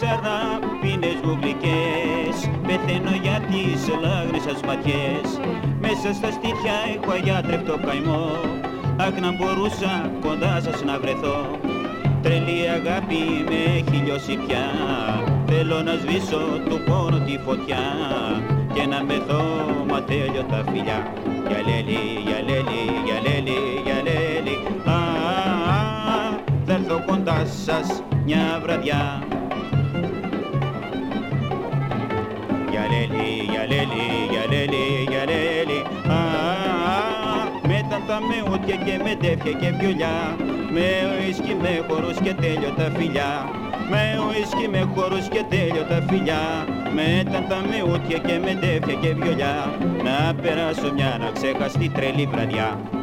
σαράπινες γουγλικές, πεθαίνω για τις λάγρες σας ματιές. Μέσα στα στήθια έχω αγιάτρευτο καημό, αχ να μπορούσα κοντά σας να βρεθώ. Τρελή αγάπη με έχει λιώσει πια, θέλω να σβήσω του πόνο τη φωτιά και να μεθώ μα τέλειωτα φιλιά. Για λέλη, για λέλη, για λέλη, για λέλη, θα έρθω κοντά σας μια βραδιά. Για λέλη, για λέλη, για λέλη, για λέλη, μετά τα μεούτια και με τέφια και βιολιά, με ουίσκι, με χορούς και τέλειωτα φιλιά, με ουίσκι, με χορούς και τέλειωτα φιλιά, μετά τα μεούτια και με τέφια και βιολιά, να περάσω μια να ξεχαστεί τρελή βραδιά.